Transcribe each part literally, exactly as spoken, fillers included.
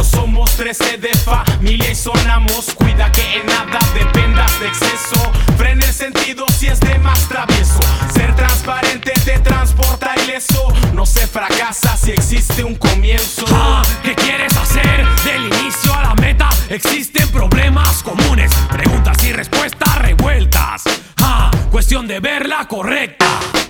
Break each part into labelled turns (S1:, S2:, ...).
S1: somos trece de familia y sonamos. Cuida que en nada dependas de exceso. Frena el sentido si es de más travieso. Ser transparente te transporta ileso. No se fracasa si existe un comienzo.
S2: Ah, ¿qué quieres hacer? Del inicio a la meta existen problemas comunes, preguntas y respuestas revueltas. Ah, cuestión de verla correcta.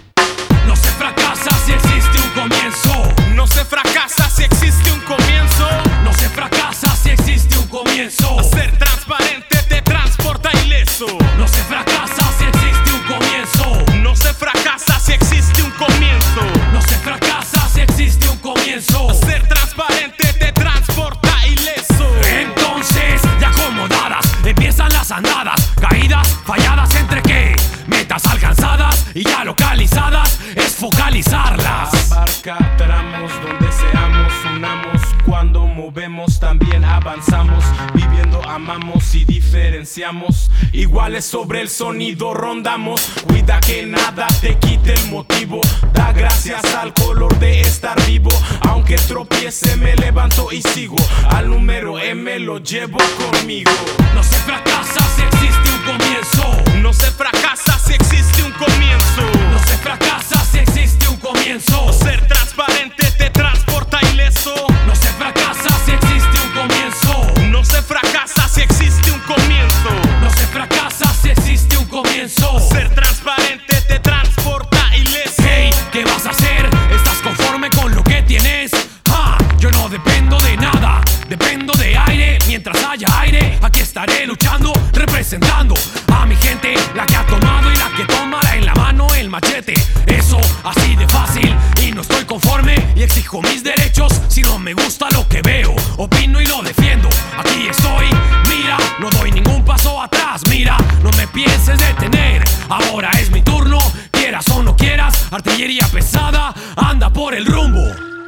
S2: No se fracasa si existe un comienzo.
S1: No se fracasa si existe un comienzo.
S2: No se fracasa si existe un comienzo.
S1: Ser transparente te transporta ileso.
S2: No se fracasa si existe un comienzo.
S1: No se fracasa si existe un comienzo.
S2: No se fracasa si existe un comienzo.
S1: Ser transparente te transporta ileso.
S2: Entonces, ya acomodadas, empiezan las andadas. Caídas, falladas, ¿entre qué? Metas alcanzadas y ya localizadas, es focalizarlas.
S1: Abarca tramos donde seamos, unamos. Cuando movemos también avanzamos. Viviendo amamos y diferenciamos. Iguales sobre el sonido rondamos. Cuida que nada te quite el motivo. Da gracias al color de estar vivo. Aunque tropiece me levanto y sigo. Al número M lo llevo conmigo.
S2: No se fracasa si existe un comienzo.
S1: No se fracasa si existe un comienzo.
S2: No se fracasa si existe un comienzo.
S1: Ser transparente te transporta ileso.
S2: No se fracasa si existe un comienzo.
S1: No se fracasa si existe un comienzo.
S2: No se fracasa si existe un comienzo.
S1: Ser transparente te transporta ileso.
S2: Hey, ¿qué vas a hacer? ¿Estás conforme con lo que tienes? Ah, yo no dependo de nada, dependo de aire. Mientras haya aire, aquí estaré luchando, representando a mi gente, la que ha tomado y la que tomará en la mano el machete. Eso así de fácil y no estoy conforme y exijo mis derechos. Si no me gusta lo que veo, opino y lo defiendo. Aquí estoy, mira, no doy ningún paso atrás. Mira, no me pienses detener, ahora es mi turno. Quieras o no quieras, artillería pesada anda por el rumbo.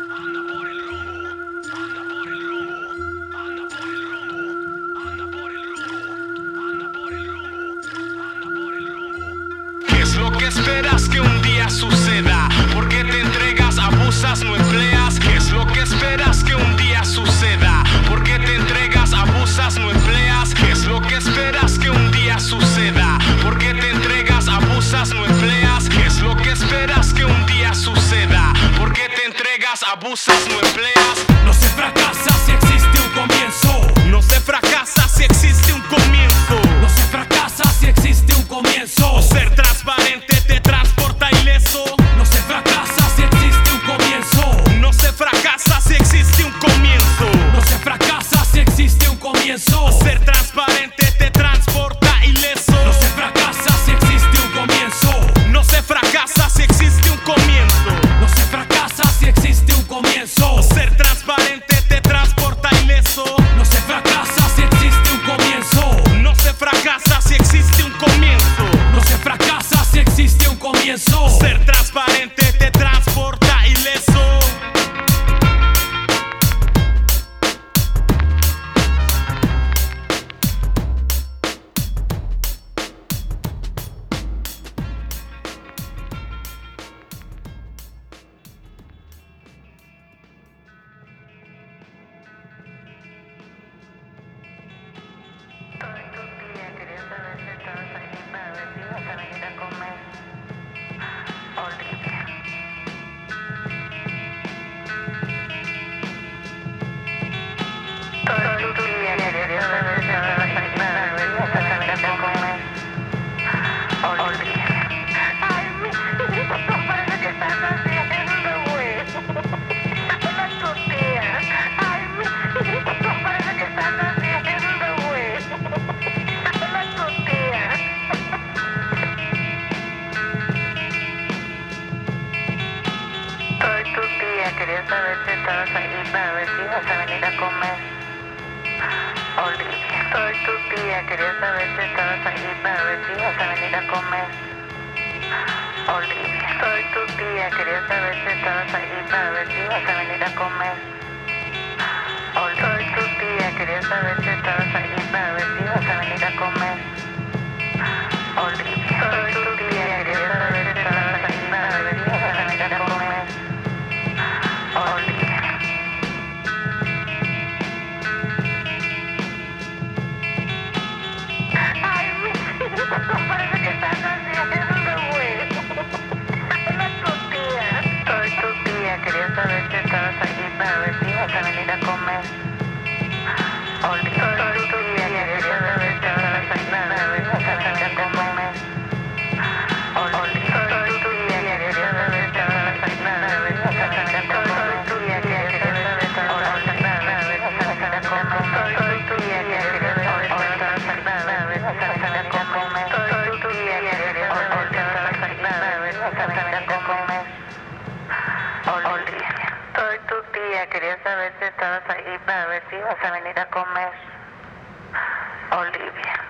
S1: ¿Qué es lo que esperas que un día suceda? ¿Por qué te entregas, abusas, no empleas? ¿Qué es lo que esperas que un día suceda? ¿Por qué te entregas, abusas, no empleas? ¿Qué es lo que esperas que un día suceda? ¿Por qué te entregas, abusas, no empleas? ¿Qué es lo que esperas que un día suceda? ¿Por qué te entregas, abusas, no empleas?
S2: No se fracasa si existe un comienzo.
S1: No se fracasa si existe un comienzo.
S2: No se fracasa si existe un comienzo.
S1: Ser transparente te transporta ileso.
S2: No se fracasa si existe un comienzo.
S1: No se fracasa si existe un comienzo.
S2: No se fracasa si existe un comienzo.
S1: Ser transparente te transporta ileso.
S2: No se fracasa si existe un comienzo.
S1: No se fracasa si existe un comienzo.
S2: No se fracasa si existe un comienzo.
S1: Ser transparente te transporta ileso.
S2: No se fracasa si existe un comienzo.
S1: No se fracasa si existe un comienzo.
S2: No se fracasa si existe un comienzo.
S1: Ser transparente te transporta ileso.
S3: Quería saber si estabas ahí para ver si ibas a venir a comer. Olivia, soy tu tía. Quería saber si estabas ahí para ver si ibas a venir a comer. Olivia, soy tu tía. Quería saber si estabas ahí para ver si ibas a venir a comer. Olivia, soy tu tía. Quería saber si estabas ahí para ver si ibas a venir a comer. Olivia, soy tu tía. Quería saber si estabas ahí para ver si ibas a venir a comer. Olivia. Soy tu tía, quería saber si estabas ahí para ver si vas a venir a comer. Soy tu tía, quería saber si estabas ahí para ver si vas a venir a comer. Olivia. Soy tu tía, quería saber si estabas ahí para ver si vas a venir a comer. Olivia.